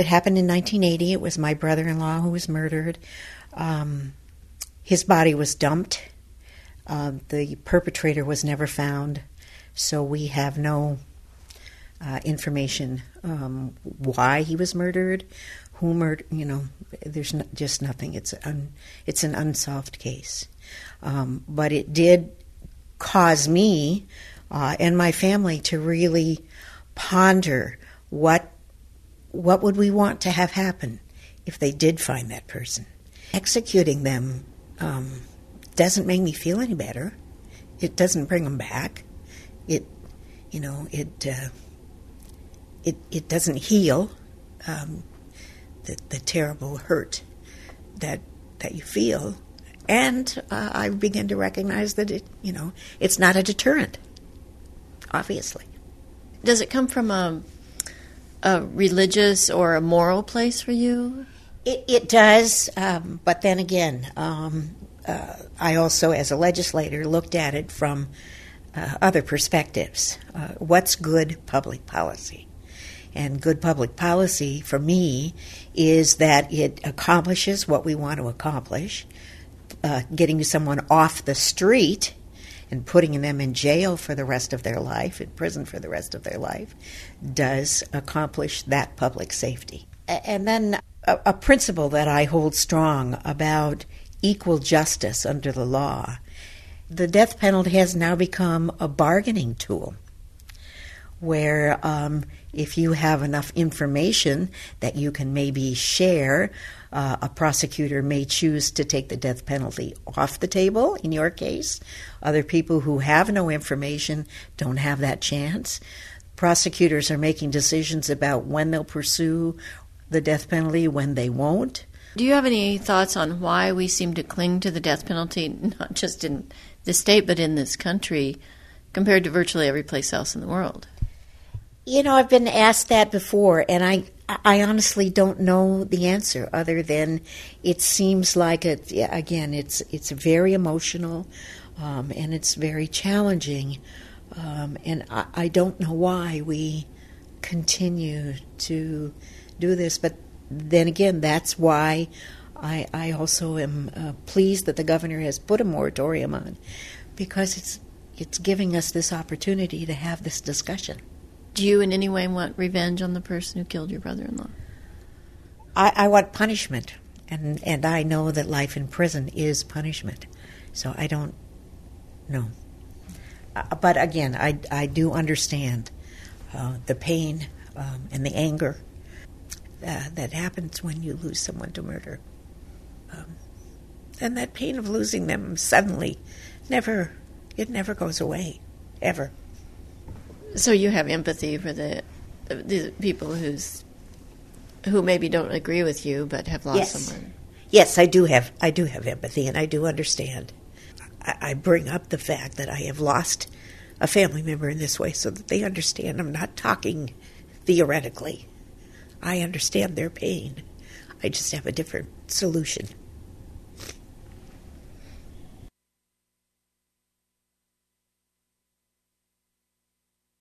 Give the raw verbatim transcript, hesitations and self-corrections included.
It happened in nineteen eighty. It was my brother-in-law who was murdered. Um, his body was dumped. Uh, the perpetrator was never found, so we have no uh, information um, why he was murdered, who murdered. You know, there's no, just nothing. It's un, it's an unsolved case, um, but it did cause me uh, and my family to really ponder what what would we want to have happen if they did find that person. Executing them um, doesn't make me feel any better. It doesn't bring them back. It, you know, it uh, it it doesn't heal um, the the terrible hurt that that you feel. And uh, I begin to recognize that it, you know, it's not a deterrent. Obviously, does it come from a a religious or a moral place for you? It, it does, um, but then again, um, uh, I also, as a legislator, looked at it from uh, other perspectives. Uh, what's good public policy? And good public policy, for me, is that it accomplishes what we want to accomplish, uh, getting someone off the street and putting them in jail for the rest of their life, in prison for the rest of their life, does accomplish that public safety. And then a, a principle that I hold strong about equal justice under the law. The death penalty has now become a bargaining tool where um, if you have enough information that you can maybe share, uh, a prosecutor may choose to take the death penalty off the table, in your case. Other people who have no information don't have that chance. Prosecutors are making decisions about when they'll pursue the death penalty, when they won't. Do you have any thoughts on why we seem to cling to the death penalty, not just in this state, but in this country, compared to virtually every place else in the world? You know, I've been asked that before, and I I honestly don't know the answer, other than it seems like, it, again, it's it's very emotional, um, and it's very challenging, um, and I, I don't know why we continue to do this, but then again, that's why I, I also am uh, pleased that the governor has put a moratorium on, because it's it's giving us this opportunity to have this discussion. Do you in any way want revenge on the person who killed your brother-in-law? I, I want punishment, and, and I know that life in prison is punishment, so I don't know. Uh, but again, I, I do understand uh, the pain um, and the anger uh, that happens when you lose someone to murder. Um, and that pain of losing them suddenly never, it never goes away, ever. So you have empathy for the the people who's who maybe don't agree with you but have lost yes. someone. Yes, I do have I do have empathy, and I do understand. I, I bring up the fact that I have lost a family member in this way so that they understand I'm not talking theoretically. I understand their pain. I just have a different solution.